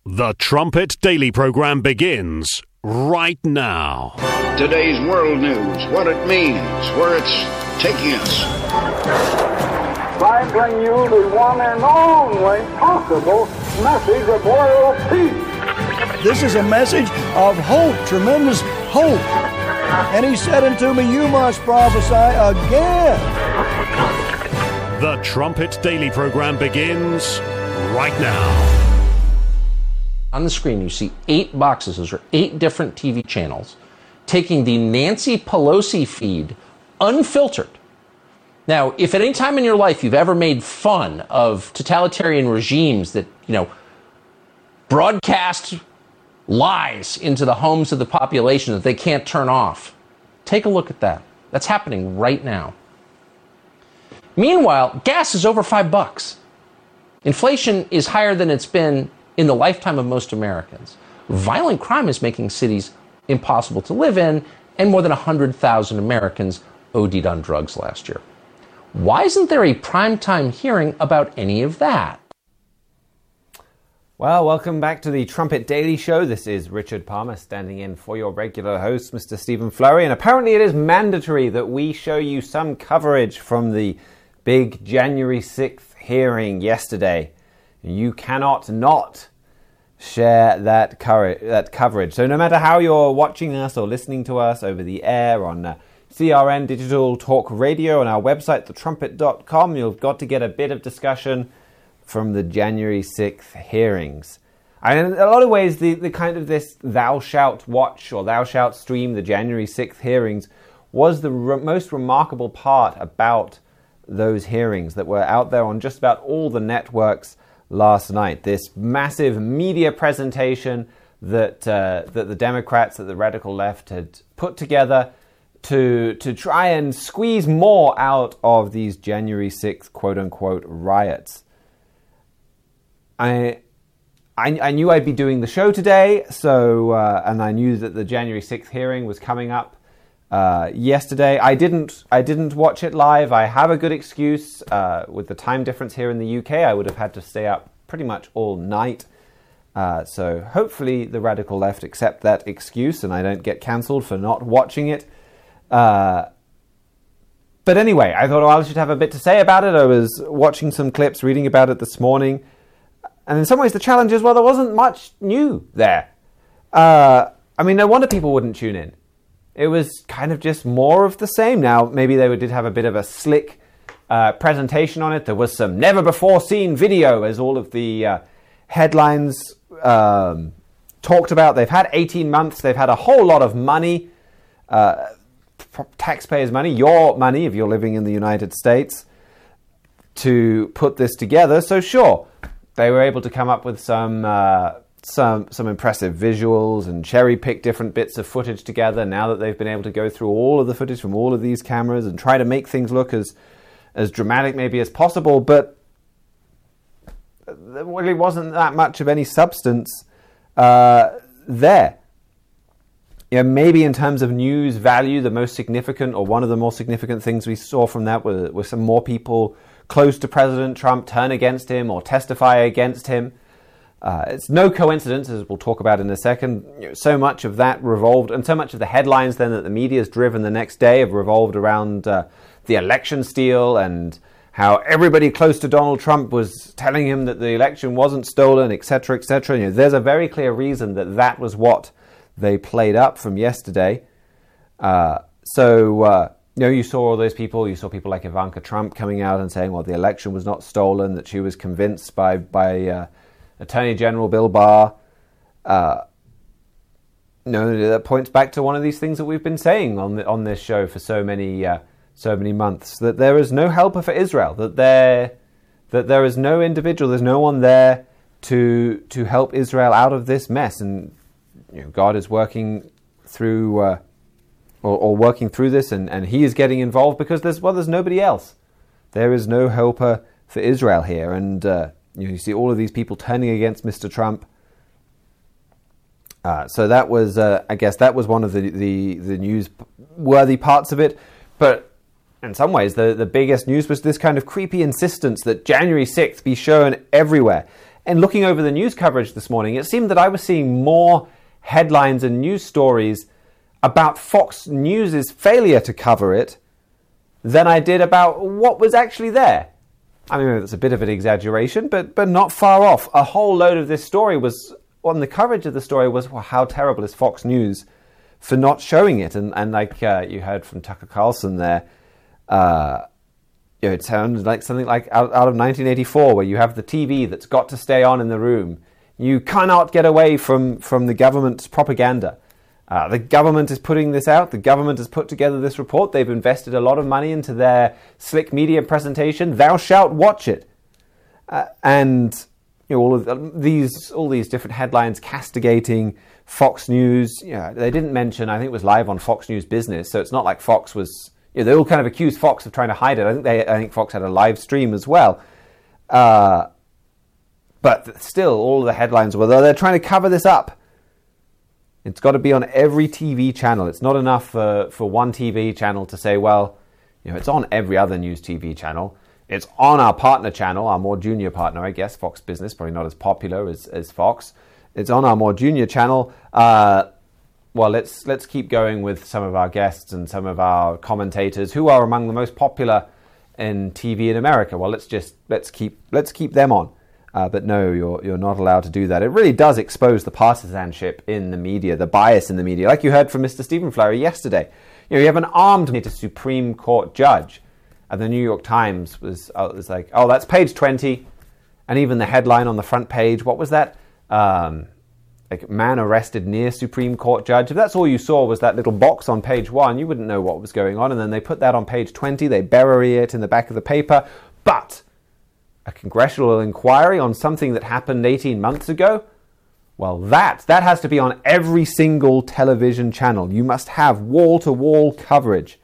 The Trumpet Daily Program begins right now. Today's world news, what it means, where it's taking us. I bring you the one and only possible message of world peace. This is a message of hope, tremendous hope. And he said unto me, you must prophesy again. The Trumpet Daily Program begins right now. On the screen, you see 8 boxes. Those are 8 different TV channels taking the Nancy Pelosi feed unfiltered. Now, if at any time in your life you've ever made fun of totalitarian regimes that, broadcast lies into the homes of the population that they can't turn off, take a look at that. That's happening right now. Meanwhile, gas is over $5. Inflation is higher than it's been in the lifetime of most Americans. Violent crime is making cities impossible to live in, and more than 100,000 Americans OD'd on drugs last year. Why isn't there a primetime hearing about any of that? Well, welcome back to the Trumpet Daily Show. This is Richard Palmer standing in for your regular host, Mr. Stephen Flurry. And apparently it is mandatory that we show you some coverage from the big January 6th hearing yesterday. You cannot not share that coverage. So no matter how you're watching us or listening to us over the air on CRN Digital Talk Radio on our website, thetrumpet.com, you've got to get a bit of discussion from the January 6th hearings. And in a lot of ways, the kind of this thou shalt watch or thou shalt stream the January 6th hearings was the most remarkable part about those hearings that were out there on just about all the networks last night. This massive media presentation that the Democrats, that the radical left had put together to try and squeeze more out of these January 6th quote-unquote riots. I knew I'd be doing the show today, so and I knew that the January 6th hearing was coming up yesterday. I didn't watch it live. I have a good excuse. With the time difference here in the UK, I would have had to stay up pretty much all night. So hopefully the radical left accept that excuse and I don't get cancelled for not watching it. But anyway, I thought I should have a bit to say about it. I was watching some clips, reading about it this morning. And in some ways the challenge is, well, there wasn't much new there. No wonder people wouldn't tune in. It was kind of just more of the same. Now, maybe they did have a bit of a slick presentation on it. There was some never-before-seen video, as all of the headlines talked about. They've had 18 months. They've had a whole lot of money, taxpayers' money, your money if you're living in the United States, to put this together. So sure, they were able to come up with some impressive visuals and cherry-pick different bits of footage together now that they've been able to go through all of the footage from all of these cameras and try to make things look as dramatic maybe as possible, but there really wasn't that much of any substance there. Maybe in terms of news value, the most significant or one of the more significant things we saw from that were some more people close to President Trump turn against him or testify against him. It's no coincidence, as we'll talk about in a second, so much of that revolved, and so much of the headlines then that the media has driven the next day have revolved around the election steal and how everybody close to Donald Trump was telling him that the election wasn't stolen, etc., etc. There's a very clear reason that was what they played up from yesterday. You saw all those people. You saw people like Ivanka Trump coming out and saying, well, the election was not stolen, that she was convinced by Attorney General Bill Barr. That points back to one of these things that we've been saying on this show for so many months, that there is no helper for Israel, that there is no individual, there's no one there to help Israel out of this mess, and God is working through working through this, and He is getting involved because there's nobody else. There is no helper for Israel here, and you see all of these people turning against Mr. Trump. So that was, I guess, that was one of the newsworthy parts of it. But in some ways, the biggest news was this kind of creepy insistence that January 6th be shown everywhere. And looking over the news coverage this morning, it seemed that I was seeing more headlines and news stories about Fox News' failure to cover it than I did about what was actually there. I mean, that's a bit of an exaggeration, but not far off. A whole load of this story was, on the coverage of the story was, well, how terrible is Fox News for not showing it? And like you heard from Tucker Carlson there, it sounded like something like out of 1984, where you have the TV that's got to stay on in the room. You cannot get away from the government's propaganda. The government is putting this out. The government has put together this report. They've invested a lot of money into their slick media presentation. Thou shalt watch it. And all these different headlines castigating Fox News. They didn't mention, I think it was live on Fox News Business, so it's not like Fox was. They all kind of accused Fox of trying to hide it. I think Fox had a live stream as well. But still, all the headlines were they're trying to cover this up. It's got to be on every TV channel. It's not enough for one TV channel to say, well, it's on every other news TV channel. It's on our partner channel, our more junior partner, I guess, Fox Business, probably not as popular as Fox. It's on our more junior channel. Well, let's keep going with some of our guests and some of our commentators who are among the most popular in TV in America. Well, let's keep them on. But no, you're not allowed to do that. It really does expose the partisanship in the media, the bias in the media. Like you heard from Mr. Stephen Flurry yesterday. You have an armed Supreme Court judge. And the New York Times was like, oh, that's page 20. And even the headline on the front page, what was that? Like, man arrested near Supreme Court judge. If that's all you saw was that little box on page 1, you wouldn't know what was going on. And then they put that on page 20. They bury it in the back of the paper. But a congressional inquiry on something that happened 18 months ago? Well, that has to be on every single television channel. You must have wall-to-wall coverage.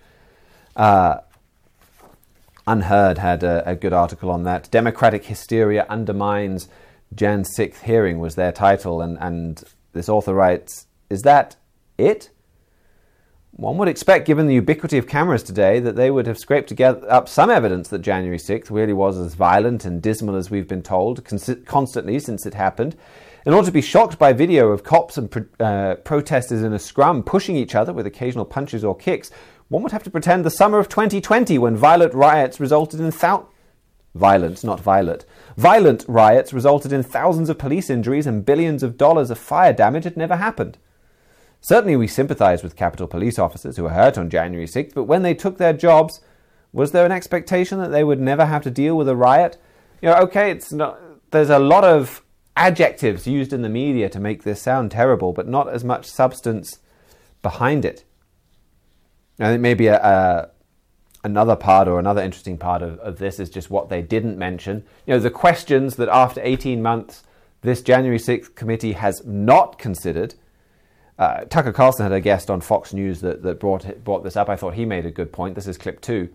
Unheard had a good article on that. Democratic hysteria undermines Jan 6th hearing was their title. And this author writes, is that it? One would expect, given the ubiquity of cameras today, that they would have scraped together up some evidence that January 6th really was as violent and dismal as we've been told constantly since it happened. In order to be shocked by video of cops and protesters in a scrum pushing each other with occasional punches or kicks, one would have to pretend the summer of 2020, when violent riots resulted in violent riots resulted in thousands of police injuries and billions of dollars of fire damage, had never happened. Certainly we sympathize with Capitol Police officers who were hurt on January 6th, but when they took their jobs, was there an expectation that they would never have to deal with a riot? It's not. There's a lot of adjectives used in the media to make this sound terrible, but not as much substance behind it. I think maybe another part, or another interesting part of this, is just what they didn't mention. The questions that after 18 months this January 6th committee has not considered. Tucker Carlson had a guest on Fox News that brought this up. I thought he made a good point. This is clip 2.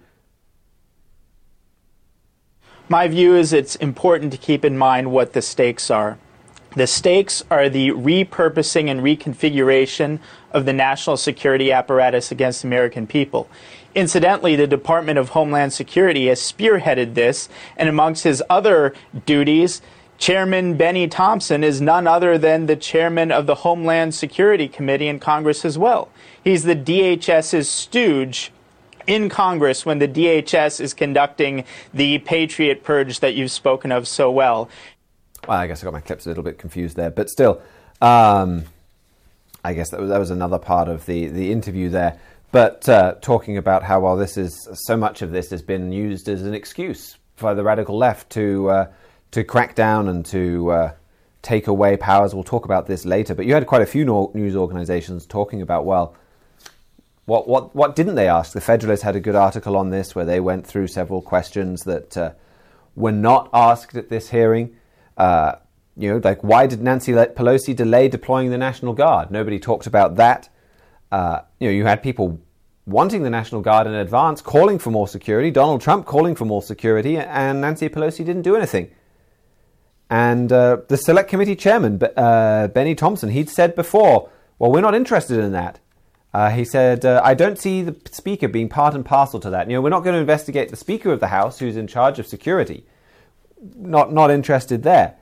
My view is it's important to keep in mind what the stakes are. The stakes are the repurposing and reconfiguration of the national security apparatus against the American people. Incidentally, the Department of Homeland Security has spearheaded this, and amongst his other duties, Chairman Benny Thompson is none other than the chairman of the Homeland Security Committee in Congress as well. He's the DHS's stooge in Congress when the DHS is conducting the Patriot Purge that you've spoken of so well. Well, I guess I got my clips a little bit confused there, but still, I guess that was another part of the interview there. But talking about how, well, so much of this has been used as an excuse by the radical left to crack down and to take away powers. We'll talk about this later. But you had quite a few news organizations talking about, well, what didn't they ask? The Federalist had a good article on this where they went through several questions that were not asked at this hearing. Like, why did Nancy Pelosi delay deploying the National Guard? Nobody talked about that. You had people wanting the National Guard in advance, calling for more security, Donald Trump calling for more security, and Nancy Pelosi didn't do anything. And the Select Committee Chairman, Benny Thompson, he'd said before, well, we're not interested in that. He said, I don't see the Speaker being part and parcel to that. We're not going to investigate the Speaker of the House, who's in charge of security. Not interested there.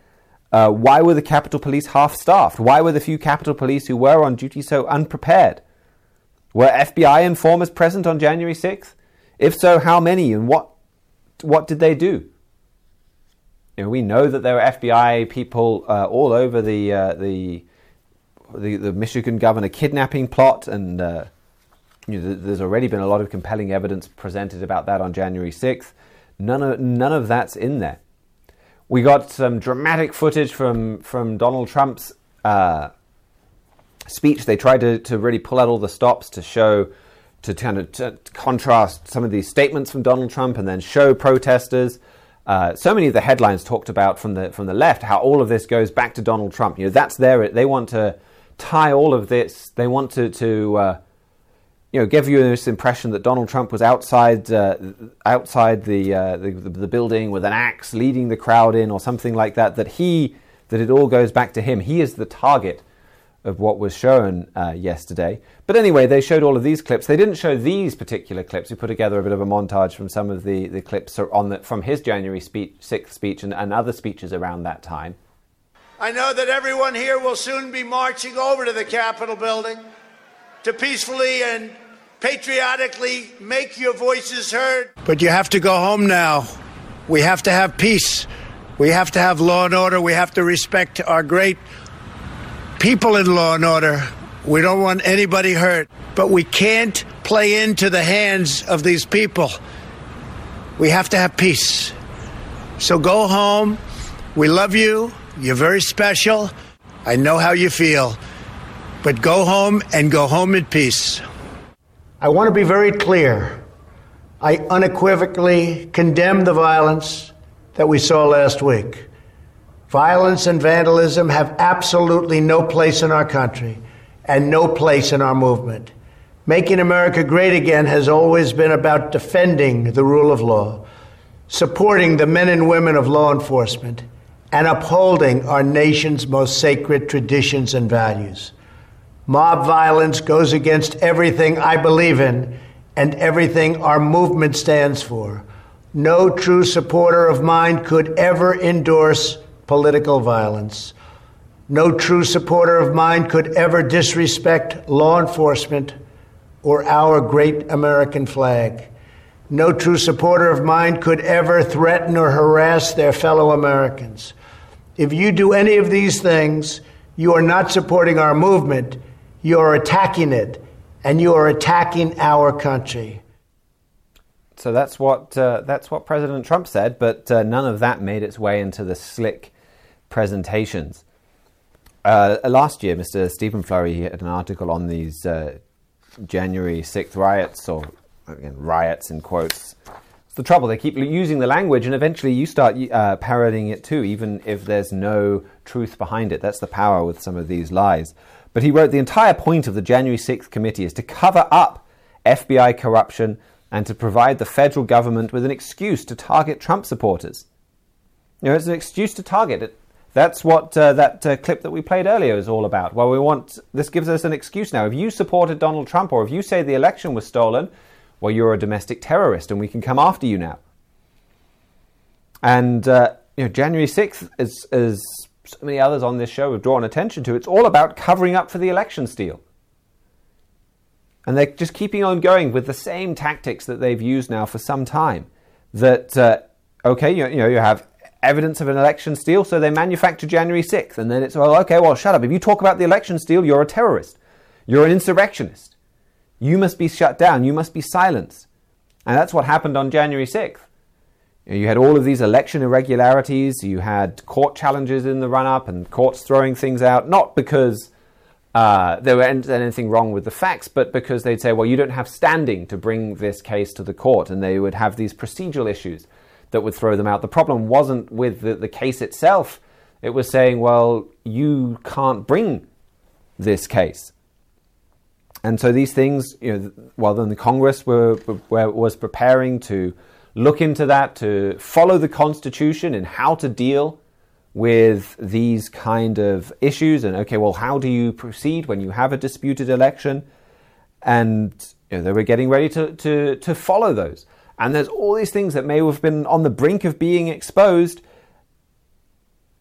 Why were the Capitol Police half-staffed? Why were the few Capitol Police who were on duty so unprepared? Were FBI informers present on January 6th? If so, how many, and what did they do? We know that there were FBI people all over the Michigan governor kidnapping plot, and there's already been a lot of compelling evidence presented about that on January 6th. None of that's in there. We got some dramatic footage from Donald Trump's speech. They tried to really pull out all the stops to contrast some of these statements from Donald Trump and then show protesters. So many of the headlines talked about from the left how all of this goes back to Donald Trump. That's they want to tie all of this. They want to give you this impression that Donald Trump was outside the building with an axe, leading the crowd in, or something like that. That it all goes back to him. He is the target of what was shown yesterday. But anyway, they showed all of these clips. They didn't show these particular clips. We put together a bit of a montage from some of the clips from his January 6th speech and other speeches around that time. I know that everyone here will soon be marching over to the Capitol building to peacefully and patriotically make your voices heard. But you have to go home now. We have to have peace. We have to have law and order. We have to respect our great people in law and order. We don't want anybody hurt. But we can't play into the hands of these people. We have to have peace. So go home. We love you. You're very special. I know how you feel. But go home and go home in peace. I want to be very clear. I unequivocally condemn the violence that we saw last week. Violence and vandalism have absolutely no place in our country and no place in our movement. Making America great again has always been about defending the rule of law, supporting the men and women of law enforcement, and upholding our nation's most sacred traditions and values. Mob violence goes against everything I believe in and everything our movement stands for. No true supporter of mine could ever endorse political violence. No true supporter of mine could ever disrespect law enforcement or our great American flag. No true supporter of mine could ever threaten or harass their fellow Americans. If you do any of these things, you are not supporting our movement. You are attacking it, and you are attacking our country. So that's what President Trump said, but none of that made its way into the slick presentations. Last year, Mr. Stephen Flurry had an article on these January 6th riots, or again, riots in quotes. It's the trouble. They keep using the language, and eventually you start parodying it too, even if there's no truth behind it. That's the power with some of these lies. But he wrote, the entire point of the January 6th committee is to cover up FBI corruption and to provide the federal government with an excuse to target Trump supporters. It's an excuse to target it. That's what that clip that we played earlier is all about. Well, this gives us an excuse now. If you supported Donald Trump, or if you say the election was stolen, well, you're a domestic terrorist and we can come after you now. And January 6th is so many others on this show have drawn attention to. It's all about covering up for the election steal. And they're just keeping on going with the same tactics that they've used now for some time. That, you have evidence of an election steal, so they manufacture January 6th. And then it's, shut up. If you talk about the election steal, you're a terrorist. You're an insurrectionist. You must be shut down. You must be silenced. And that's what happened on January 6th. You had all of these election irregularities. You had court challenges in the run-up and courts throwing things out, not because there was anything wrong with the facts, but because they'd say, well, you don't have standing to bring this case to the court, and they would have these procedural issues that would throw them out. The problem wasn't with the case itself. It was saying, well, you can't bring this case. And so these things, then the Congress was preparing to look into that, to follow the Constitution and how to deal with these kind of issues. And how do you proceed when you have a disputed election? And they were getting ready to follow those. And there's all these things that may have been on the brink of being exposed.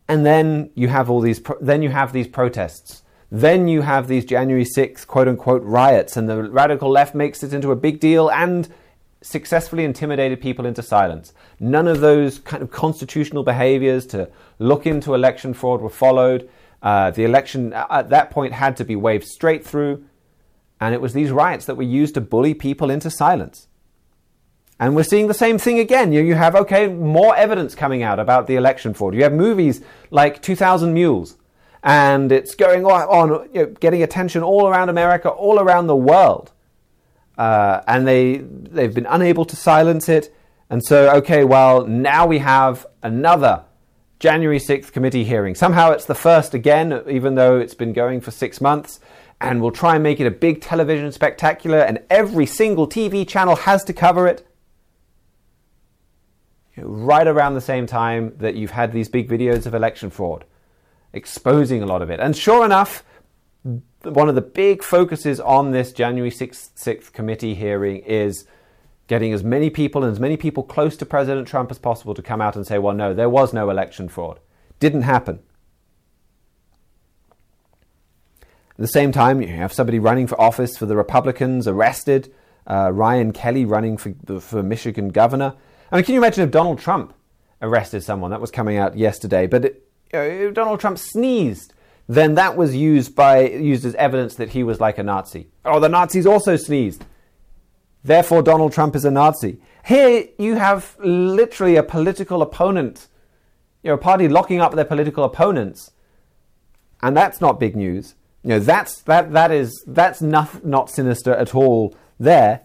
And then you have these protests. Then you have these January 6th quote-unquote riots, and the radical left makes it into a big deal and successfully intimidated people into silence. None of those kind of constitutional behaviors to look into election fraud were followed. The election at that point had to be waved straight through, and it was these riots that were used to bully people into silence. And we're seeing the same thing again. You have, more evidence coming out about the election fraud. You have movies like 2,000 Mules, and it's going on, getting attention all around America, all around the world. And they've been unable to silence it. And so, now we have another January 6th committee hearing. Somehow it's the first again, even though it's been going for 6 months. And we'll try and make it a big television spectacular, and every single TV channel has to cover it. Right around the same time that you've had these big videos of election fraud, exposing a lot of it. And sure enough, one of the big focuses on this January 6th committee hearing is getting as many people close to President Trump as possible to come out and say, well, no, there was no election fraud. Didn't happen. At the same time, you have somebody running for office for the Republicans arrested, Ryan Kelly running for Michigan governor. I mean, can you imagine if Donald Trump arrested someone? That was coming out yesterday. But if Donald Trump sneezed, then that was used as evidence that he was like a Nazi. Oh, the Nazis also sneezed. Therefore, Donald Trump is a Nazi. Here you have literally a political opponent, a party locking up their political opponents, and that's not big news. That's not sinister at all there.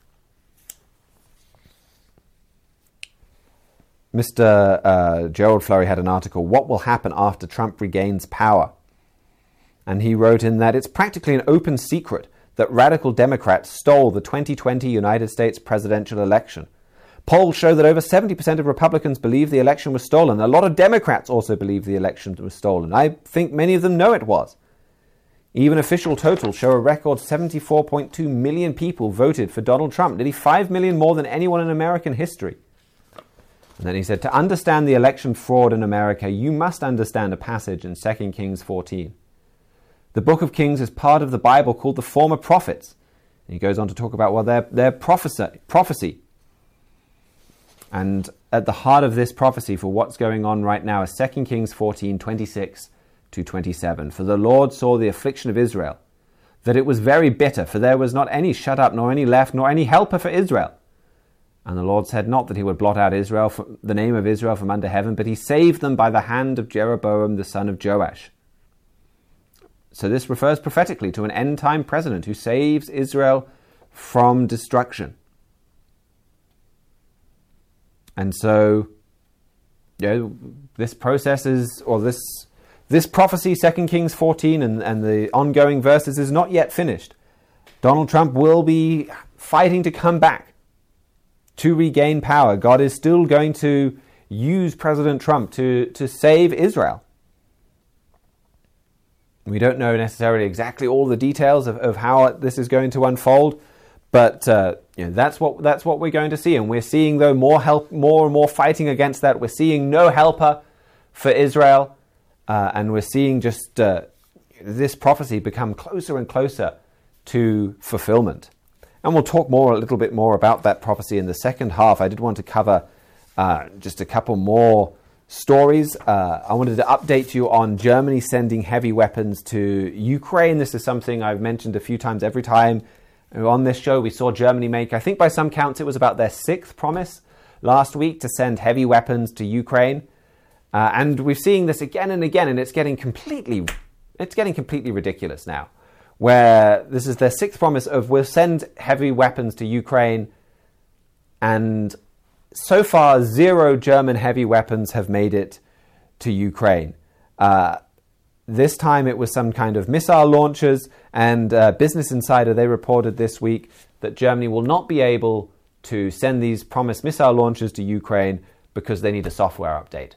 Mr. Gerald Flurry had an article, What Will Happen After Trump Regains Power? And he wrote in that it's practically an open secret that radical Democrats stole the 2020 United States presidential election. Polls show that over 70% of Republicans believe the election was stolen. A lot of Democrats also believe the election was stolen. I think many of them know it was. Even official totals show a record 74.2 million people voted for Donald Trump, nearly 5 million more than anyone in American history. And then he said, to understand the election fraud in America, you must understand a passage in 2 Kings 14. The book of Kings is part of the Bible called the Former Prophets. And he goes on to talk about, their prophecy. And at the heart of this prophecy for what's going on right now is 2 Kings 14, 26 to 27. For the Lord saw the affliction of Israel, that it was very bitter, for there was not any shut up, nor any left, nor any helper for Israel. And the Lord said not that he would blot out the name of Israel from under heaven, but he saved them by the hand of Jeroboam the son of Joash. So this refers prophetically to an end-time president who saves Israel from destruction. And so, this process is, or this prophecy, 2 Kings 14 and the ongoing verses, is not yet finished. Donald Trump will be fighting to come back, to regain power. God is still going to use President Trump to save Israel. We don't know necessarily exactly all the details of how this is going to unfold, but that's what we're going to see. And we're seeing, though, more and more fighting against that. We're seeing no helper for Israel, and we're seeing just this prophecy become closer and closer to fulfillment. And we'll talk a little bit more about that prophecy in the second half. I did want to cover just a couple more stories. I wanted to update you on Germany sending heavy weapons to Ukraine. This is something I've mentioned a few times. Every time on this show, we saw Germany make, I think by some counts, it was about their 6th promise last week to send heavy weapons to Ukraine. And we're seeing this again and again, and it's getting completely ridiculous now, where this is their 6th promise of we'll send heavy weapons to Ukraine, and so far 0 German heavy weapons have made it to Ukraine. This time it was some kind of missile launchers, and Business Insider, they reported this week that Germany will not be able to send these promised missile launchers to Ukraine because they need a software update.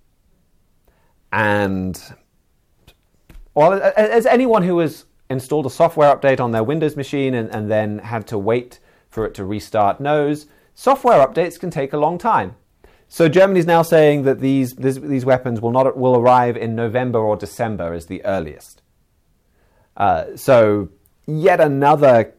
And well, as anyone who has installed a software update on their Windows machine and then had to wait for it to restart knows, software updates can take a long time. So Germany's now saying that these weapons will arrive in November or December as the earliest. So yet another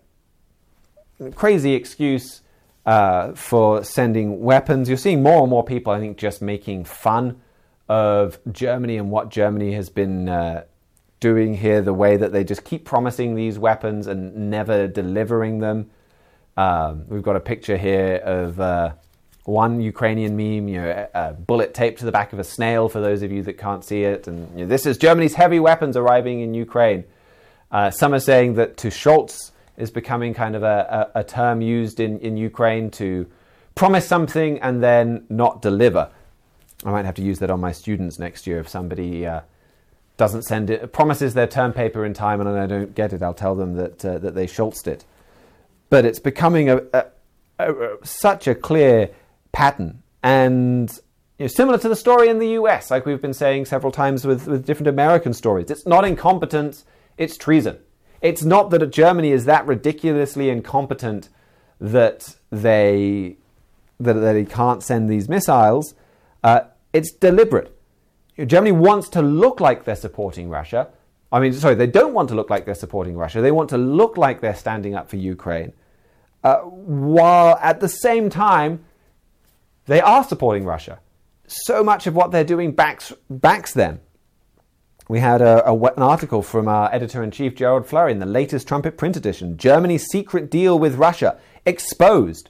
crazy excuse for sending weapons. You're seeing more and more people, I think, just making fun of Germany and what Germany has been doing here, the way that they just keep promising these weapons and never delivering them. We've got a picture here of one Ukrainian meme, a bullet taped to the back of a snail, for those of you that can't see it. And this is Germany's heavy weapons arriving in Ukraine. Some are saying that to Scholz is becoming kind of a term used in Ukraine to promise something and then not deliver. I might have to use that on my students next year. If somebody doesn't send it, promises their term paper in time and I don't get it, I'll tell them that they Scholzed it. But it's becoming such a clear pattern, and similar to the story in the US, like we've been saying several times with different American stories. It's not incompetence, it's treason. It's not that Germany is that ridiculously incompetent that they can't send these missiles. It's deliberate. Germany wants to look like they're supporting Russia. They don't want to look like they're supporting Russia. They want to look like they're standing up for Ukraine, while at the same time they are supporting Russia. So much of what they're doing backs them. We had an article from our editor-in-chief, Gerald Flurry, in the latest Trumpet print edition. Germany's secret deal with Russia exposed.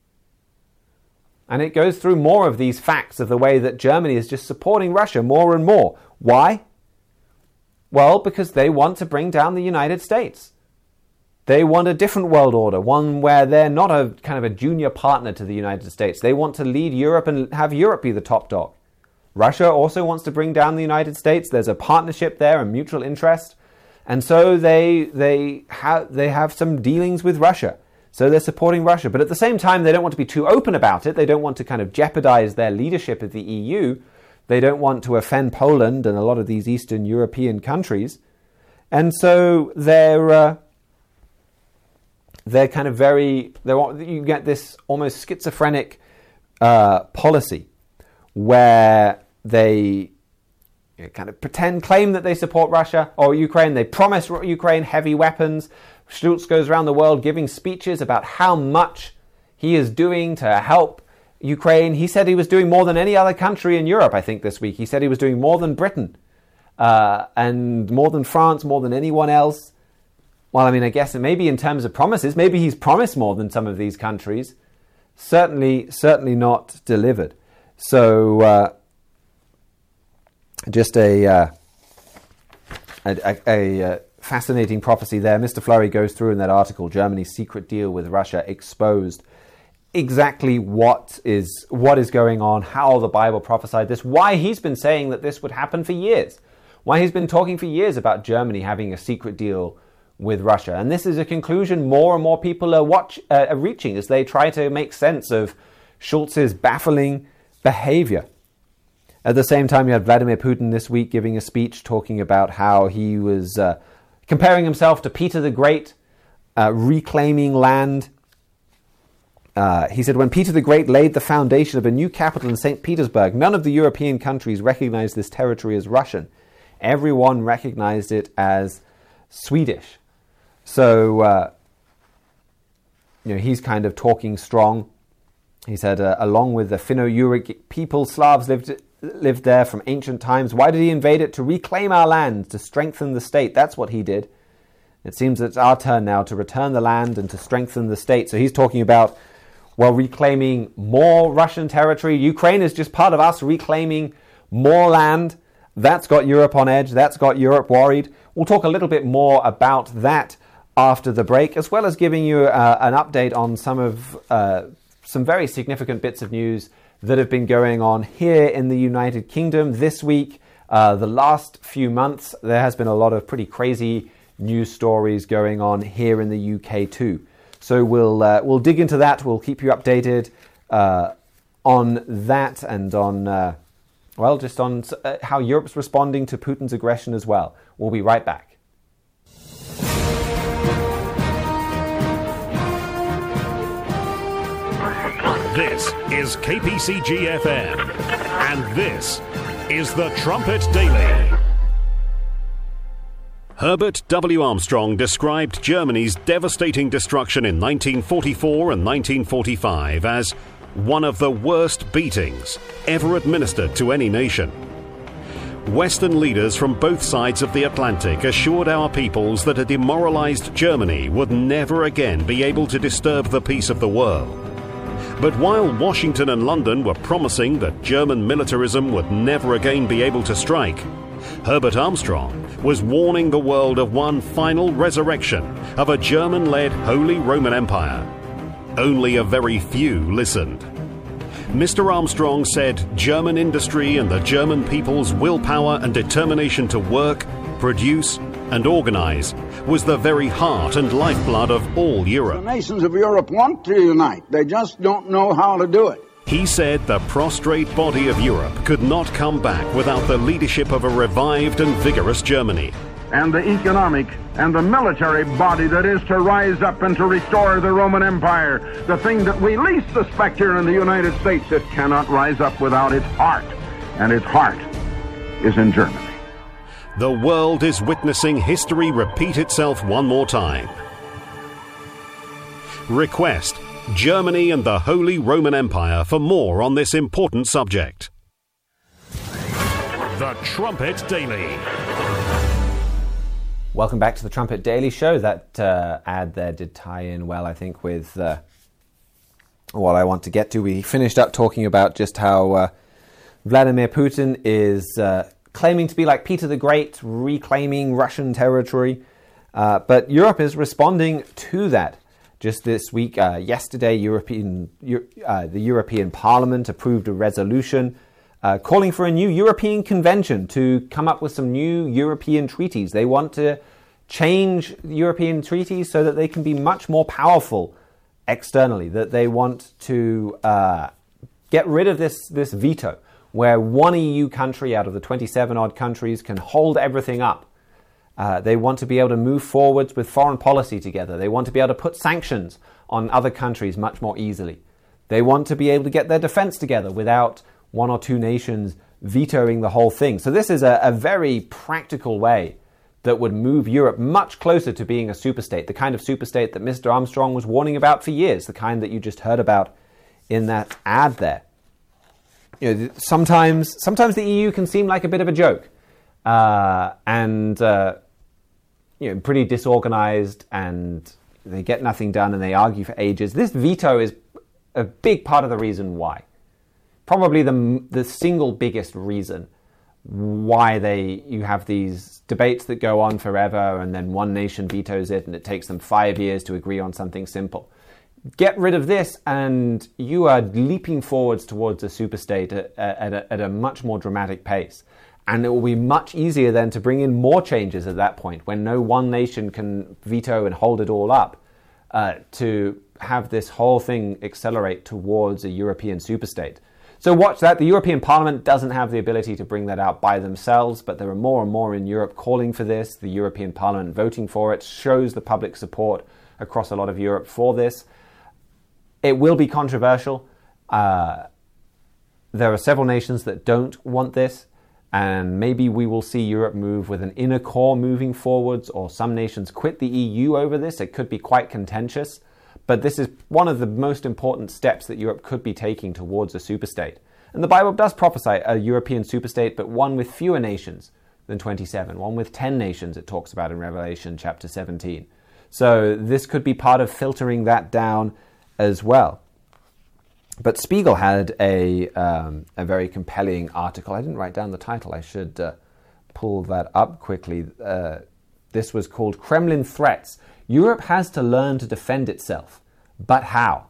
And it goes through more of these facts of the way that Germany is just supporting Russia more and more. Why? Well, because they want to bring down the United States. They want a different world order, one where they're not a kind of a junior partner to the United States. They want to lead Europe and have Europe be the top dog. Russia also wants to bring down the United States. There's a partnership there, a mutual interest. And so they have some dealings with Russia. So they're supporting Russia. But at the same time, they don't want to be too open about it. They don't want to kind of jeopardize their leadership of the EU. They don't want to offend Poland and a lot of these Eastern European countries. And so they're kind of you get this almost schizophrenic policy where they kind of claim that they support Russia or Ukraine. They promise Ukraine heavy weapons. Scholz goes around the world giving speeches about how much he is doing to help Ukraine. He said he was doing more than any other country in Europe, I think, this week. He said he was doing more than Britain and more than France, more than anyone else. Well, I guess maybe in terms of promises, maybe he's promised more than some of these countries. Certainly not delivered. So just a fascinating prophecy there. Mr. Flurry goes through in that article, Germany's secret deal with Russia exposed, exactly what is going on, how the Bible prophesied this, why he's been saying that this would happen for years, why he's been talking for years about Germany having a secret deal with Russia. And this is a conclusion more and more people are reaching as they try to make sense of Scholz's baffling behavior. At the same time, you had Vladimir Putin this week giving a speech talking about how he was comparing himself to Peter the Great, reclaiming land. He said, when Peter the Great laid the foundation of a new capital in St. Petersburg, none of the European countries recognized this territory as Russian. Everyone recognized it as Swedish. So, he's kind of talking strong. He said, along with the Finno-Ugric people, Slavs lived there from ancient times. Why did he invade it? To reclaim our land, to strengthen the state. That's what he did. It seems it's our turn now to return the land and to strengthen the state. So he's talking about, reclaiming more Russian territory. Ukraine is just part of us reclaiming more land. That's got Europe on edge. That's got Europe worried. We'll talk a little bit more about that after the break, as well as giving you an update on some very significant bits of news that have been going on here in the United Kingdom this week. The last few months, there has been a lot of pretty crazy news stories going on here in the UK too. So we'll dig into that. We'll keep you updated on that and on just on how Europe's responding to Putin's aggression as well. We'll be right back. This is KPCG FM, and this is the Trumpet Daily. Herbert W. Armstrong described Germany's devastating destruction in 1944 and 1945 as one of the worst beatings ever administered to any nation. Western leaders from both sides of the Atlantic assured our peoples that a demoralized Germany would never again be able to disturb the peace of the world. But while Washington and London were promising that German militarism would never again be able to strike, Herbert Armstrong was warning the world of one final resurrection of a German-led Holy Roman Empire. Only a very few listened. Mr. Armstrong said German industry and the German people's willpower and determination to work, produce, and organize was the very heart and lifeblood of all Europe. The nations of Europe want to unite. They just don't know how to do it. He said the prostrate body of Europe could not come back without the leadership of a revived and vigorous Germany. And the economic and the military body that is to rise up and to restore the Roman Empire, the thing that we least suspect here in the United States, it cannot rise up without its heart. And its heart is in Germany. The world is witnessing history repeat itself one more time. Request Germany and the Holy Roman Empire for more on this important subject. The Trumpet Daily. Welcome back to the Trumpet Daily Show. That ad there did tie in well, I think, with what I want to get to. We finished up talking about just how Vladimir Putin is claiming to be like Peter the Great, reclaiming Russian territory. But Europe is responding to that. Just this week, yesterday, the European Parliament approved a resolution calling for a new European Convention to come up with some new European treaties. They want to change European treaties so that they can be much more powerful externally, that they want to get rid of this veto, where one EU country out of the 27-odd countries can hold everything up. They want to be able to move forwards with foreign policy together. They want to be able to put sanctions on other countries much more easily. They want to be able to get their defense together without one or two nations vetoing the whole thing. So this is a very practical way that would move Europe much closer to being a superstate, the kind of superstate that Mr. Armstrong was warning about for years, the kind that you just heard about in that ad there. You know, sometimes the EU can seem like a bit of a joke, and pretty disorganized, and they get nothing done, and they argue for ages. This veto is a big part of the reason why. Probably the single biggest reason why you have these debates that go on forever, and then one nation vetoes it, and it takes them 5 years to agree on something simple. Get rid of this, and you are leaping forwards towards a superstate at a much more dramatic pace. And it will be much easier then to bring in more changes at that point, when no one nation can veto and hold it all up, to have this whole thing accelerate towards a European superstate. So watch that. The European Parliament doesn't have the ability to bring that out by themselves, but there are more and more in Europe calling for this. The European Parliament voting for it shows the public support across a lot of Europe for this. It will be controversial. There are several nations that don't want this, and maybe we will see Europe move with an inner core moving forwards, or some nations quit the EU over this. It could be quite contentious, but this is one of the most important steps that Europe could be taking towards a superstate. And the Bible does prophesy a European superstate, but one with fewer nations than 27, one with 10 nations it talks about in Revelation chapter 17. So this could be part of filtering that down as well. But Spiegel had a very compelling article. I didn't write down the title. I should pull that up quickly. This was called Kremlin Threats. Europe has to learn to defend itself. But how?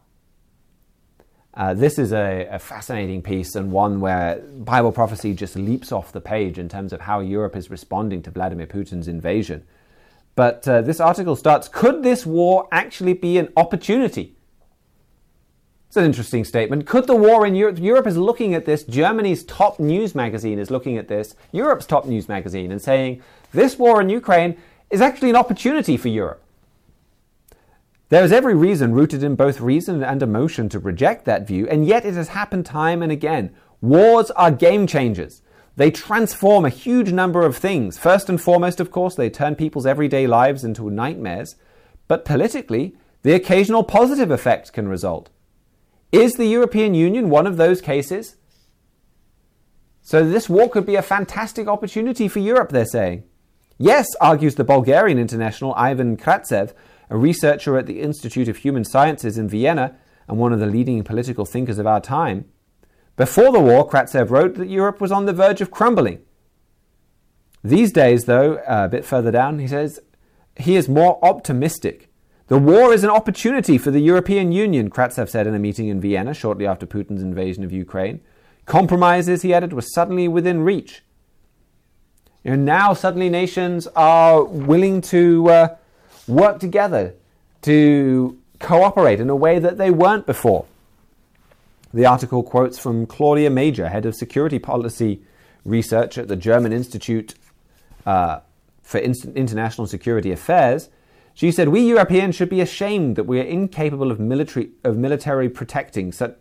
This is a fascinating piece, and one where Bible prophecy just leaps off the page in terms of how Europe is responding to Vladimir Putin's invasion. But this article starts, could this war actually be an opportunity? It's an interesting statement. Could the war in Europe... Europe is looking at this. Germany's top news magazine is looking at this. Europe's top news magazine, and saying, this war in Ukraine is actually an opportunity for Europe. There is every reason rooted in both reason and emotion to reject that view, and yet it has happened time and again. Wars are game changers. They transform a huge number of things. First and foremost, of course, they turn people's everyday lives into nightmares. But politically, the occasional positive effect can result. Is the European Union one of those cases? So this war could be a fantastic opportunity for Europe, they're saying. Yes, argues the Bulgarian international Ivan Kratsev, a researcher at the Institute of Human Sciences in Vienna and one of the leading political thinkers of our time. Before the war, Kratsev wrote that Europe was on the verge of crumbling. These days, though, a bit further down, he says, he is more optimistic. The war is an opportunity for the European Union, Kratsev said in a meeting in Vienna shortly after Putin's invasion of Ukraine. Compromises, he added, were suddenly within reach. Now suddenly nations are willing to work together, to cooperate in a way that they weren't before. The article quotes from Claudia Major, head of security policy research at the German Institute for International Security Affairs. She said, "We Europeans should be ashamed that we are incapable of militarily protecting such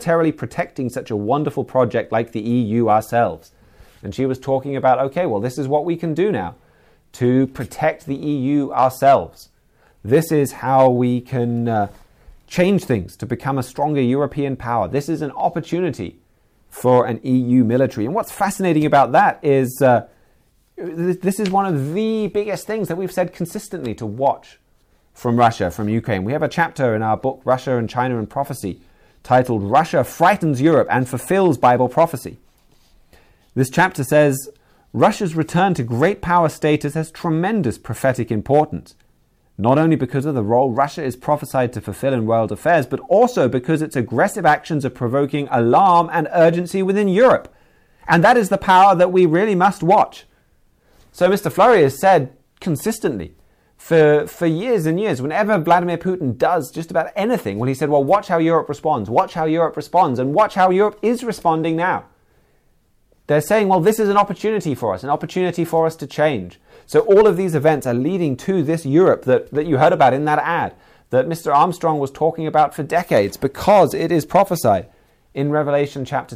a wonderful project like the EU ourselves." And she was talking about, okay, well, this is what we can do now to protect the EU ourselves. This is how we can change things to become a stronger European power. This is an opportunity for an EU military. And what's fascinating about that is this is one of the biggest things that we've said consistently to watch from Russia, from Ukraine. We have a chapter in our book, Russia and China and Prophecy, titled Russia Frightens Europe and Fulfills Bible Prophecy. This chapter says, Russia's return to great power status has tremendous prophetic importance, not only because of the role Russia is prophesied to fulfill in world affairs, but also because its aggressive actions are provoking alarm and urgency within Europe. And that is the power that we really must watch. So Mr. Fleury has said consistently for years and years, whenever Vladimir Putin does just about anything, when he said, well, watch how Europe responds, watch how Europe responds, and watch how Europe is responding now. They're saying, well, this is an opportunity for us to change. So all of these events are leading to this Europe that you heard about in that ad, that Mr. Armstrong was talking about for decades, because it is prophesied in Revelation chapter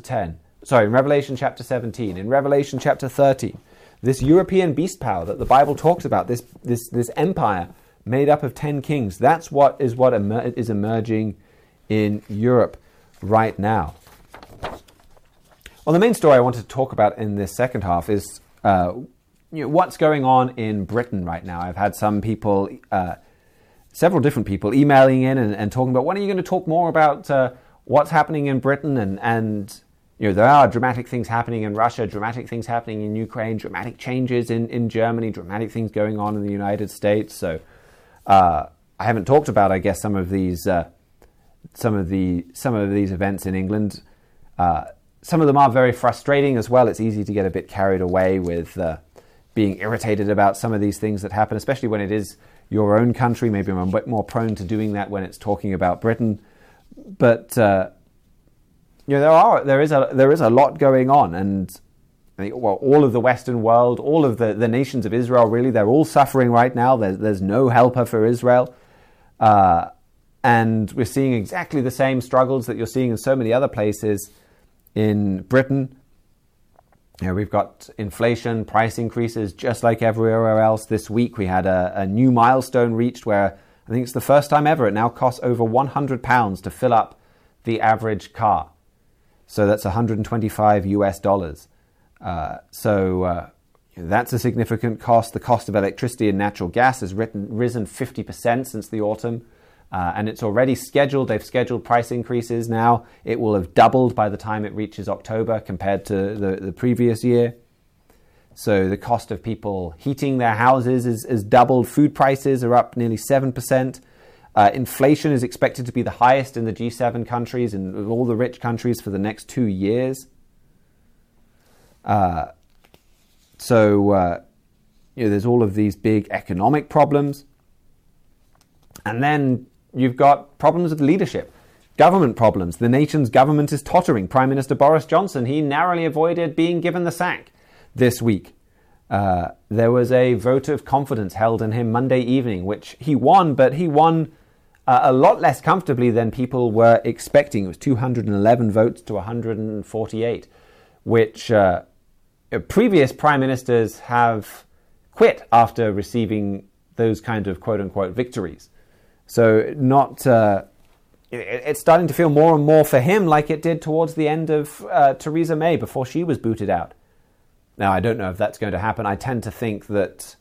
17, in Revelation chapter 13. This European beast power that the Bible talks about, this empire made up of 10 kings, that's what is emerging in Europe right now. Well, the main story I wanted to talk about in this second half is what's going on in Britain right now. I've had some people, several different people emailing in and talking about, when are you going to talk more about what's happening in Britain? And there are dramatic things happening in Russia, dramatic things happening in Ukraine, dramatic changes in Germany, dramatic things going on in the United States. So I haven't talked about, I guess, some of these events in England. Some of them are very frustrating as well. It's easy to get a bit carried away with being irritated about some of these things that happen, especially when it is your own country. Maybe I'm a bit more prone to doing that when it's talking about Britain. But there is a lot going on, and I think, well, all of the Western world, all of the nations of Israel, really, they're all suffering right now. There's no helper for Israel, and we're seeing exactly the same struggles that you're seeing in so many other places. In Britain, we've got inflation, price increases, just like everywhere else. This week we had a new milestone reached where I think it's the first time ever it now costs over £100 to fill up the average car. So that's $125 US. That's a significant cost. The cost of electricity and natural gas has risen 50% since the autumn. And it's already scheduled. They've scheduled price increases now. It will have doubled by the time it reaches October compared to the previous year. So the cost of people heating their houses is doubled. Food prices are up nearly 7%. Inflation is expected to be the highest in the G7 countries and all the rich countries for the next 2 years. There's all of these big economic problems. And then you've got problems with leadership, government problems. The nation's government is tottering. Prime Minister Boris Johnson, he narrowly avoided being given the sack this week. There was a vote of confidence held in him Monday evening, which he won, but he won a lot less comfortably than people were expecting. It was 211 votes to 148, which previous prime ministers have quit after receiving those kind of quote-unquote victories. So it's starting to feel more and more for him like it did towards the end of Theresa May before she was booted out. Now, I don't know if that's going to happen. I tend to think that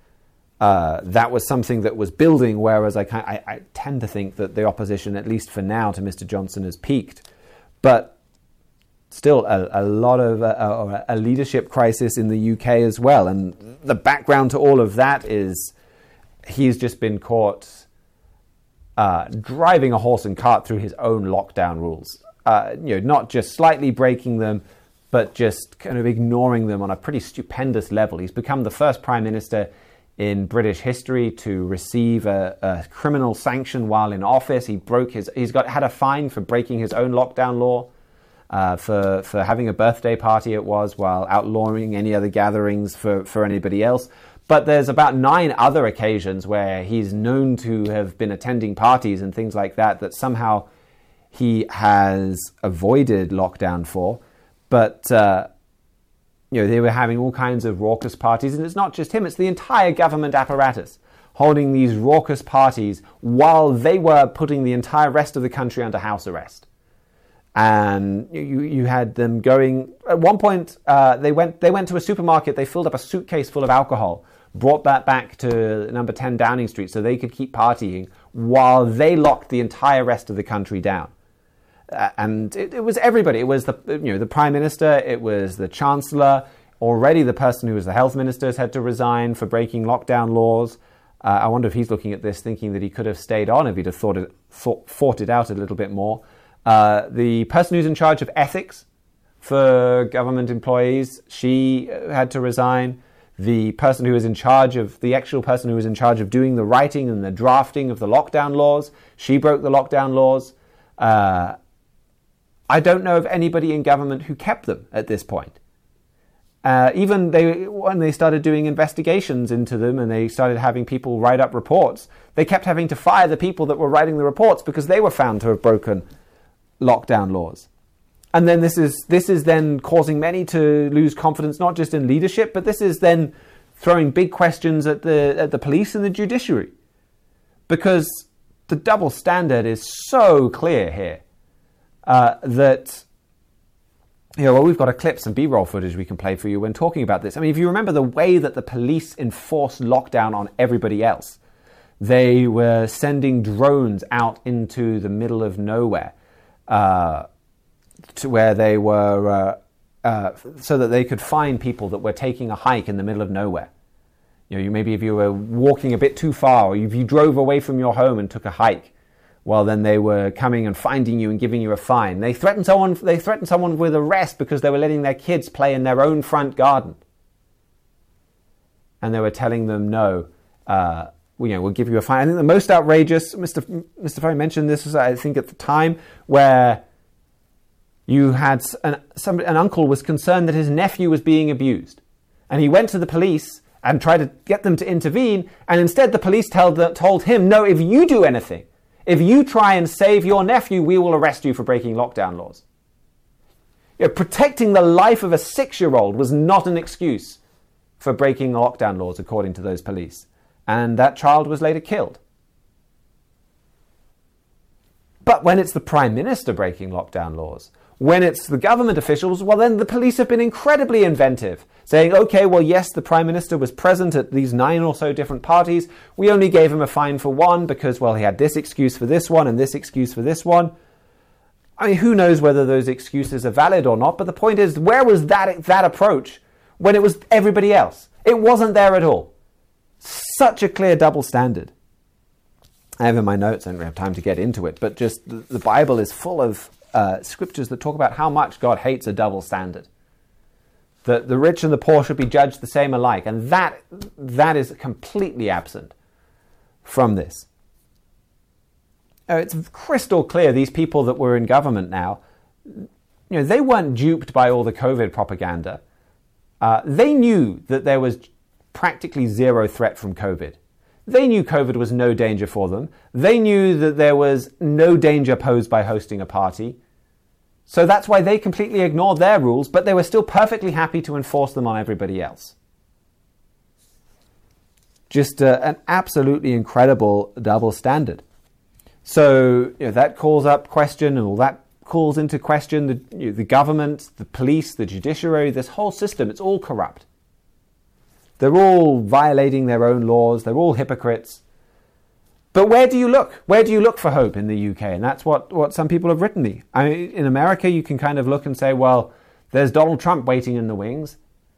that was something that was building, whereas I tend to think that the opposition, at least for now, to Mr. Johnson has peaked. But still a lot of a leadership crisis in the UK as well. And the background to all of that is he's just been caught driving a horse and cart through his own lockdown rules. Not just slightly breaking them, but just kind of ignoring them on a pretty stupendous level. He's become the first prime minister in British history to receive a criminal sanction while in office. He's had a fine for breaking his own lockdown law, for having a birthday party it was, while outlawing any other gatherings for anybody else. But there's about 9 other occasions where he's known to have been attending parties and things like that somehow he has avoided lockdown for. But, they were having all kinds of raucous parties. And it's not just him, it's the entire government apparatus holding these raucous parties while they were putting the entire rest of the country under house arrest. And you had them going... At one point, they went to a supermarket, they filled up a suitcase full of alcohol, brought that back to number 10 Downing Street so they could keep partying while they locked the entire rest of the country down. And it was everybody. It was the Prime Minister, it was the Chancellor. Already the person who was the Health Minister has had to resign for breaking lockdown laws. I wonder if he's looking at this thinking that he could have stayed on if he'd have fought it out a little bit more. The person who's in charge of ethics for government employees, she had to resign. The person who was in charge of, the actual person who was in charge of doing the writing and the drafting of the lockdown laws, she broke the lockdown laws. I don't know of anybody in government who kept them at this point. Even when they started doing investigations into them and they started having people write up reports, they kept having to fire the people that were writing the reports because they were found to have broken lockdown laws. And then this is then causing many to lose confidence, not just in leadership, but this is then throwing big questions at the police and the judiciary. Because the double standard is so clear here that, we've got a clip, some B-roll footage we can play for you when talking about this. I mean, if you remember the way that the police enforced lockdown on everybody else, they were sending drones out into the middle of nowhere to where they were, so that they could find people that were taking a hike in the middle of nowhere. Maybe if you were walking a bit too far, or if you drove away from your home and took a hike, well, then they were coming and finding you and giving you a fine. They threatened someone with arrest because they were letting their kids play in their own front garden. And they were telling them, no, we'll give you a fine. I think the most outrageous, Mr. Ferry mentioned this, was, I think, at the time, where you had an uncle was concerned that his nephew was being abused. And he went to the police and tried to get them to intervene. And instead the police told him, no, if you do anything, if you try and save your nephew, we will arrest you for breaking lockdown laws. Protecting the life of a 6-year-old was not an excuse for breaking lockdown laws, according to those police. And that child was later killed. But when it's the Prime Minister breaking lockdown laws, when it's the government officials, well, then the police have been incredibly inventive, saying, okay, well, yes, the Prime Minister was present at these 9 or so different parties. We only gave him a fine for one because, well, he had this excuse for this one and this excuse for this one. I mean, who knows whether those excuses are valid or not, but the point is, where was that approach when it was everybody else? It wasn't there at all. Such a clear double standard. I have in my notes, I don't have time to get into it, but just the Bible is full of scriptures that talk about how much God hates a double standard. That the rich and the poor should be judged the same alike. And that is completely absent from this. It's crystal clear these people that were in government now, they weren't duped by all the COVID propaganda. They knew that there was practically zero threat from COVID. They knew COVID was no danger for them. They knew that there was no danger posed by hosting a party. So that's why they completely ignored their rules, but they were still perfectly happy to enforce them on everybody else. Just an absolutely incredible double standard. So that calls up question, and all that calls into question the government, the police, the judiciary, this whole system. It's all corrupt. They're all violating their own laws. They're all hypocrites. But where do you look? Where do you look for hope in the UK? And that's what some people have written me. I mean, in America, you can kind of look and say, well, there's Donald Trump waiting in the wings.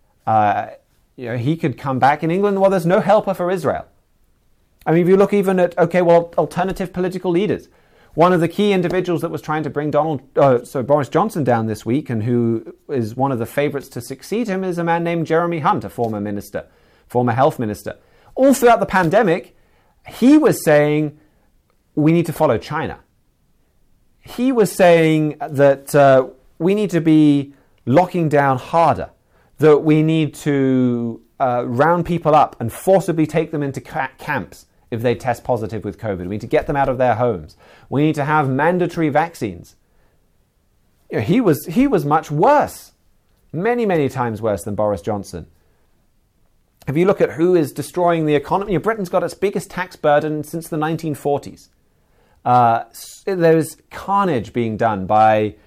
He could come back. In England, well, there's no helper for Israel. I mean, if you look even at, alternative political leaders. One of the key individuals that was trying to bring Boris Johnson down this week, and who is one of the favourites to succeed him, is a man named Jeremy Hunt, a former health minister. All throughout the pandemic, he was saying we need to follow China. He was saying that we need to be locking down harder, that we need to round people up and forcibly take them into camps if they test positive with COVID. We need to get them out of their homes. We need to have mandatory vaccines. He was much worse, many, many times worse than Boris Johnson. If you look at who is destroying the economy, Britain's got its biggest tax burden since the 1940s. There's carnage being done by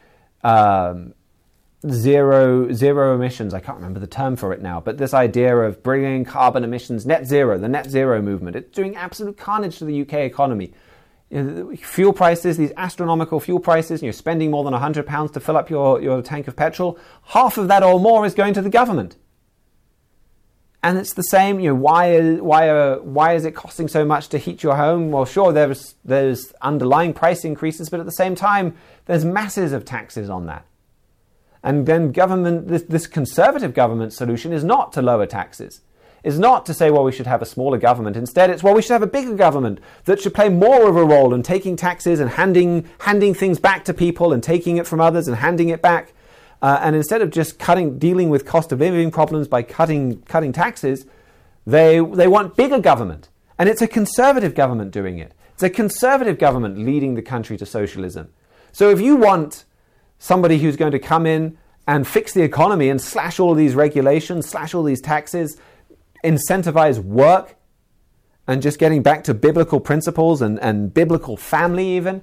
zero emissions. I can't remember the term for it now, but this idea of bringing carbon emissions net zero, the net zero movement, it's doing absolute carnage to the UK economy. Fuel prices, these astronomical fuel prices, you're spending more than £100 to fill up your tank of petrol. Half of that or more is going to the government. And it's the same, why is it costing so much to heat your home? Well, sure, there's underlying price increases, but at the same time, there's masses of taxes on that. And then this conservative government solution is not to lower taxes. Is not to say, well, we should have a smaller government. Instead, it's, well, we should have a bigger government that should play more of a role in taking taxes and handing things back to people and taking it from others and handing it back. And instead of just dealing with cost of living problems by cutting taxes, they want bigger government. And it's a conservative government doing it. It's a conservative government leading the country to socialism. So if you want somebody who's going to come in and fix the economy and slash all of these regulations, slash all these taxes, incentivize work, and just getting back to biblical principles and biblical family even,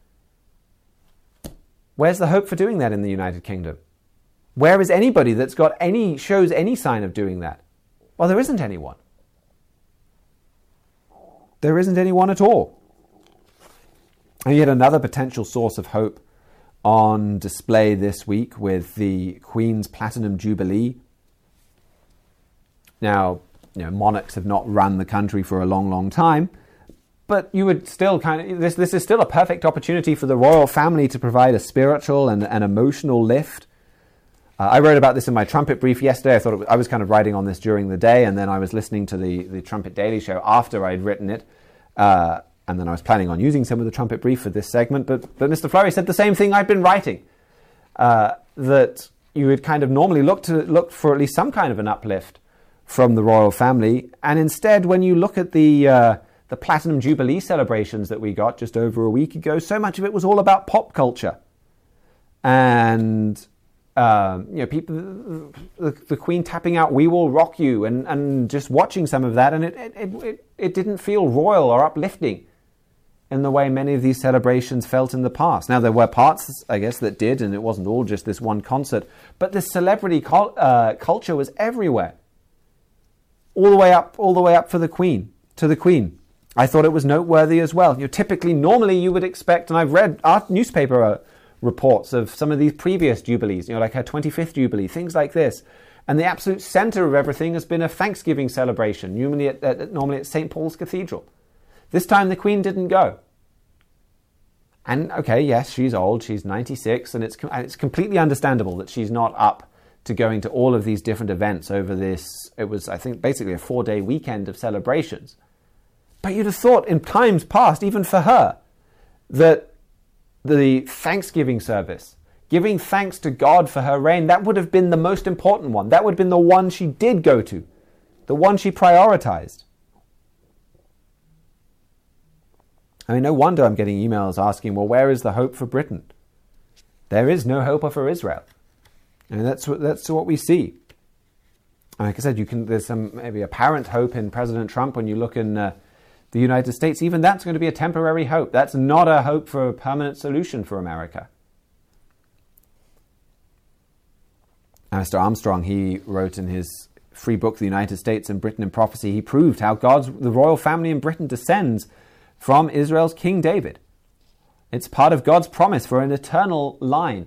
where's the hope for doing that in the United Kingdom? Where is anybody that's shows any sign of doing that? Well, there isn't anyone. There isn't anyone at all. And yet another potential source of hope on display this week with the Queen's Platinum Jubilee. Now, monarchs have not run the country for a long, long time, but you would still this is still a perfect opportunity for the royal family to provide a spiritual and an emotional lift. I wrote about this in my Trumpet brief yesterday. I was kind of writing on this during the day, and then I was listening to the Trumpet Daily Show after I'd written it, and then I was planning on using some of the Trumpet brief for this segment. But Mr. Flurry said the same thing I'd been writing, that you would kind of normally look for at least some kind of an uplift from the royal family, and instead, when you look at the Platinum Jubilee celebrations that we got just over a week ago, so much of it was all about pop culture, and people, the Queen tapping out "We Will Rock You" and just watching some of that, and it didn't feel royal or uplifting in the way many of these celebrations felt in the past. Now, there were parts, I guess, that did, and it wasn't all just this one concert, but this celebrity culture was everywhere. All the way up to the Queen. I thought it was noteworthy as well. Normally you would expect, and I've read our newspaper reports of some of these previous jubilees, like her 25th jubilee, things like this. And the absolute center of everything has been a Thanksgiving celebration, normally at St. Paul's Cathedral. This time the Queen didn't go. And okay, yes, she's old, she's 96, and it's completely understandable that she's not up to going to all of these different events over this. It was, I think, basically a 4-day weekend of celebrations. But you'd have thought in times past, even for her, that the Thanksgiving service, giving thanks to God for her reign, that would have been the most important one. That would have been the one she did go to, the one she prioritized. I mean, no wonder I'm getting emails asking, well, where is the hope for Britain? There is no hope for Israel. And that's what we see. And like I said, there's some maybe apparent hope in President Trump when you look in the United States. Even that's going to be a temporary hope. That's not a hope for a permanent solution for America. Mr. Armstrong, he wrote in his free book, The United States and Britain in Prophecy, he proved how the royal family in Britain descends from Israel's King David. It's part of God's promise for an eternal line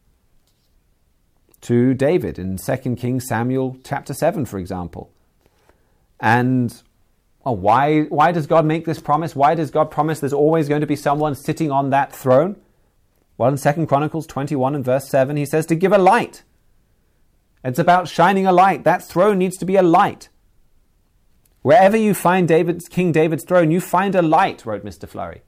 to David in 2 Kings Samuel chapter 7, for example. And why does God make this promise? Why does God promise there's always going to be someone sitting on that throne? Well, in 2 Chronicles 21 and verse 7, he says to give a light. It's about shining a light. That throne needs to be a light. Wherever you find King David's throne, you find a light, wrote Mr. Flurry.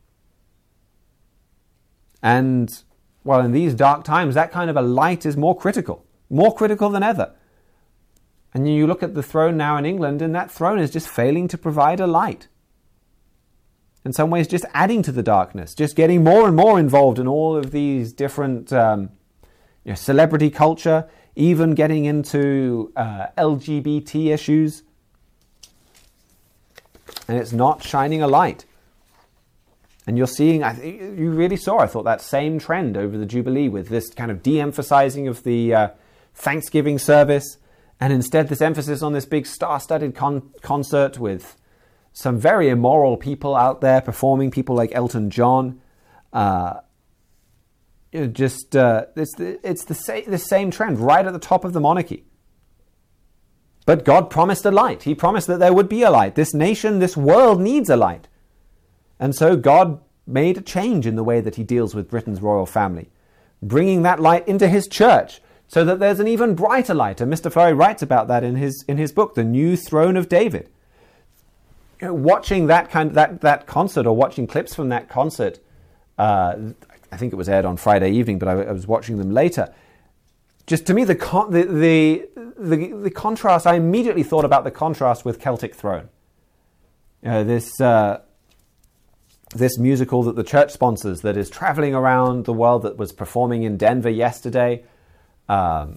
And, well, in these dark times, that kind of a light is more critical than ever. And you look at the throne now in England, and that throne is just failing to provide a light. In some ways, just adding to the darkness, just getting more and more involved in all of these different celebrity culture, even getting into LGBT issues. And it's not shining a light. And you're seeing, you really saw, I thought, that same trend over the Jubilee with this kind of de-emphasizing of the Thanksgiving service, and instead this emphasis on this big star-studded concert with some very immoral people out there performing, people like Elton John. It's the same trend right at the top of the monarchy. But God promised a light. He promised that there would be a light. This nation, this world needs a light. And so God made a change in the way that he deals with Britain's royal family, bringing that light into his church so that there's an even brighter light. And Mr. Flurry writes about that in his book, The New Throne of David. Watching that concert, or watching clips from that concert, I think it was aired on Friday evening, but I was watching them later. Just to me, the contrast, I immediately thought about the contrast with Celtic Throne. This musical that the church sponsors that is traveling around the world, that was performing in Denver yesterday. My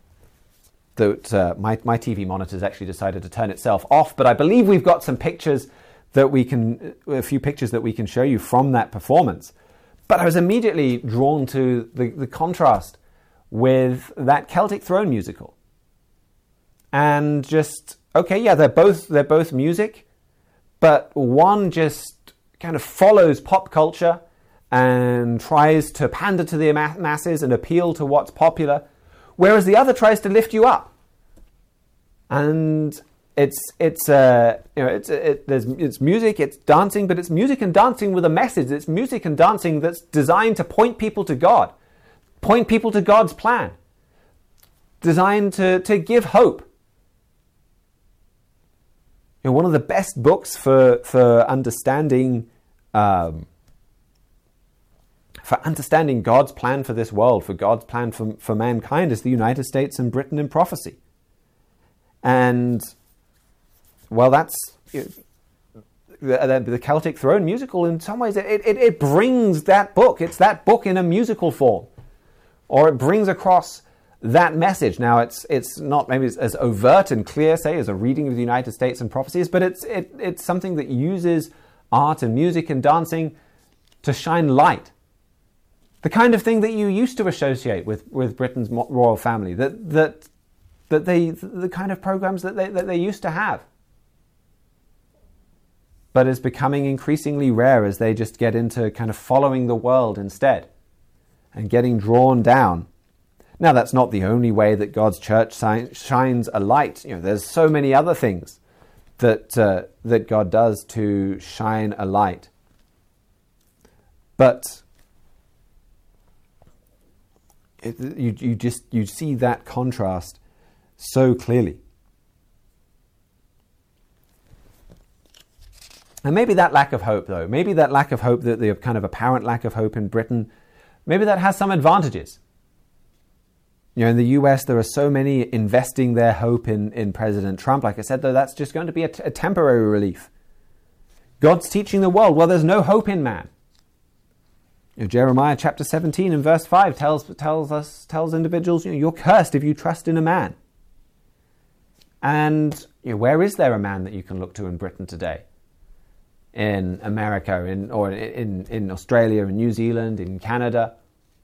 TV monitors actually decided to turn itself off, but I believe we've got some pictures a few pictures that we can show you from that performance. But I was immediately drawn to the contrast with that Celtic Throne musical. And just, okay, yeah, they're both music, but one just kind of follows pop culture and tries to pander to the masses and appeal to what's popular, whereas the other tries to lift you up. And it's music, it's dancing, but it's music and dancing with a message. It's music and dancing that's designed to point people to God, point people to God's plan, designed to give hope. One of the best books for understanding God's plan for this world, for God's plan for mankind, is The United States and Britain in Prophecy. And, well, that's the Celtic Throne musical. In some ways, it brings that book. It's that book in a musical form, or it brings across that message. Now, it's not maybe as overt and clear, say, as a reading of the United States and Prophecies, but it's something that uses art and music and dancing to shine light. The kind of thing that you used to associate with Britain's royal family, the kind of programs that they used to have, but is becoming increasingly rare as they just get into kind of following the world instead and getting drawn down. Now, that's not the only way that God's church shines a light. There's so many other things that God does to shine a light. But you see that contrast so clearly. And maybe that lack of hope, though, that the kind of apparent lack of hope in Britain, maybe that has some advantages. In the US, there are so many investing their hope in President Trump. Like I said, though, that's just going to be a temporary relief. God's teaching the world, well, there's no hope in man. Jeremiah chapter 17 and verse 5 tells individuals, you're cursed if you trust in a man. And where is there a man that you can look to in Britain today? In America, in Australia, in New Zealand, in Canada?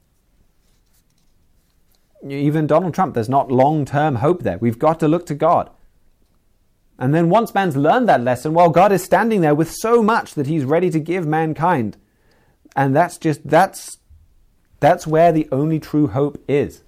Even Donald Trump, there's not long-term hope there. We've got to look to God. And then once man's learned that lesson, well, God is standing there with so much that he's ready to give mankind. And that's where the only true hope is.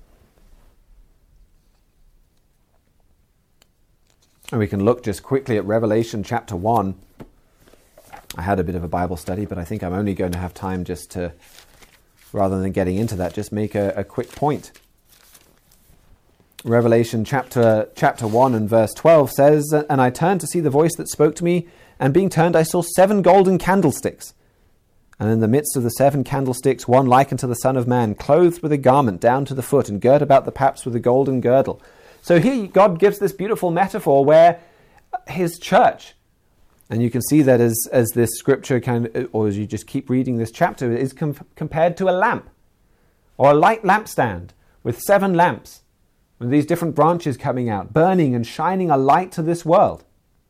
And we can look just quickly at Revelation chapter 1. I had a bit of a Bible study, but I think I'm only going to have time just to, rather than getting into that, just make a quick point. Revelation chapter 1 and verse 12 says, "And I turned to see the voice that spoke to me, and being turned I saw 7 golden candlesticks. And in the midst of the 7 candlesticks, one like unto the Son of Man, clothed with a garment down to the foot, and girt about the paps with a golden girdle." So here God gives this beautiful metaphor where his church, and you can see that as this scripture or as you just keep reading this chapter, is compared to a lamp, or a light lampstand with 7 lamps, with these different branches coming out, burning and shining a light to this world.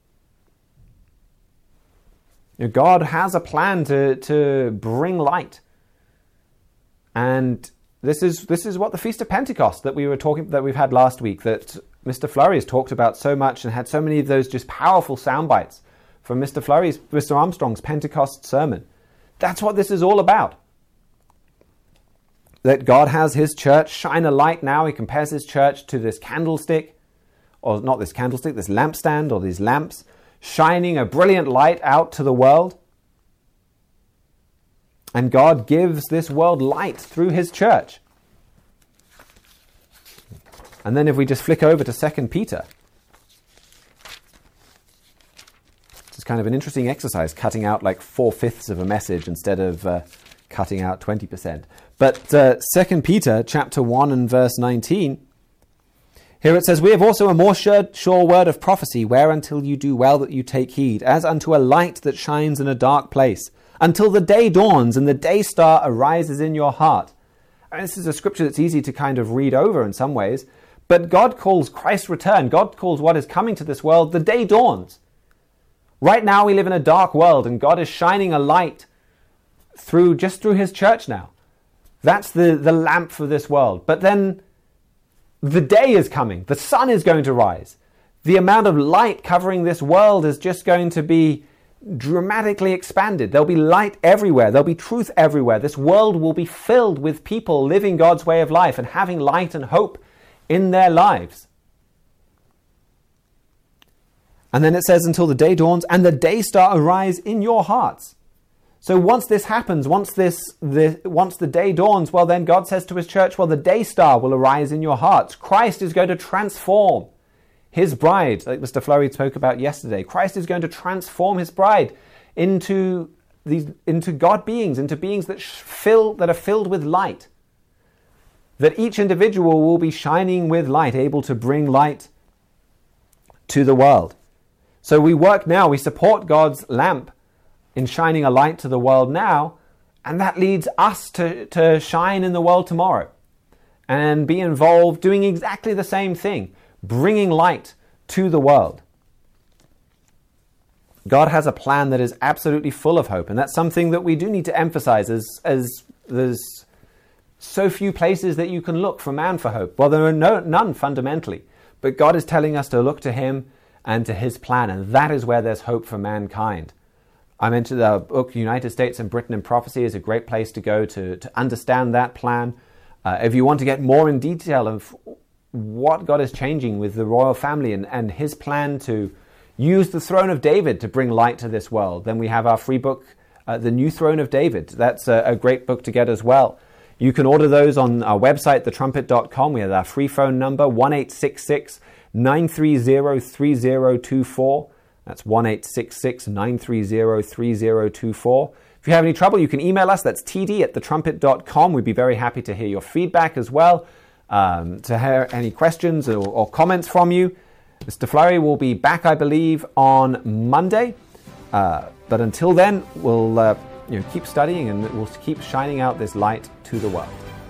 God has a plan to bring light. And this is what the Feast of Pentecost that we've had last week, that Mr. Flurry has talked about so much and had so many of those just powerful sound bites from Mr. Armstrong's Pentecost sermon. That's what this is all about. That God has his church shine a light now. He compares his church to this candlestick, or not this candlestick, this lampstand or these lamps, shining a brilliant light out to the world. And God gives this world light through his church. And then if we just flick over to 2 Peter, it's kind of an interesting exercise, cutting out like 4/5 of a message instead of cutting out 20%. But 2 Peter chapter 1 and verse 19, here it says, "We have also a more sure word of prophecy, whereuntil you do well that you take heed, as unto a light that shines in a dark place, until the day dawns and the day star arises in your heart." And this is a scripture that's easy to kind of read over in some ways, but God calls Christ's return, God calls what is coming to this world, the day dawns. Right now we live in a dark world, and God is shining a light through his church now. That's the lamp for this world. But then the day is coming. The sun is going to rise. The amount of light covering this world is just going to be dramatically expanded. There'll be light everywhere. There'll be truth everywhere. This world will be filled with people living God's way of life and having light and hope in their lives. And then it says, until the day dawns and the day star arise in your hearts. So once this happens, once the day dawns, well, then God says to his church, well, the day star will arise in your hearts. Christ is going to transform his bride, like Mr. Flurry spoke about yesterday. Christ is going to transform his bride into God beings, into beings that are filled with light. That each individual will be shining with light, able to bring light to the world. So we work now, we support God's lamp in shining a light to the world now, and that leads us to shine in the world tomorrow and be involved doing exactly the same thing, bringing light to the world. God has a plan that is absolutely full of hope, and that's something that we do need to emphasize as there's so few places that you can look for man for hope. Well, there are none fundamentally, but God is telling us to look to him and to his plan, and that is where there's hope for mankind. I mentioned the book United States and Britain in Prophecy is a great place to go to understand that plan. If you want to get more in detail of what God is changing with the royal family and his plan to use the throne of David to bring light to this world, then we have our free book, The New Throne of David. That's a great book to get as well. You can order those on our website, thetrumpet.com. We have our free phone number, 1-866-930-3024. That's 1-866-930-3024. If you have any trouble, you can email us. That's td@thetrumpet.com. We'd be very happy to hear your feedback as well, to hear any questions or comments from you. Mr. Flurry will be back, I believe, on Monday. But until then, we'll keep studying and we'll keep shining out this light to the world.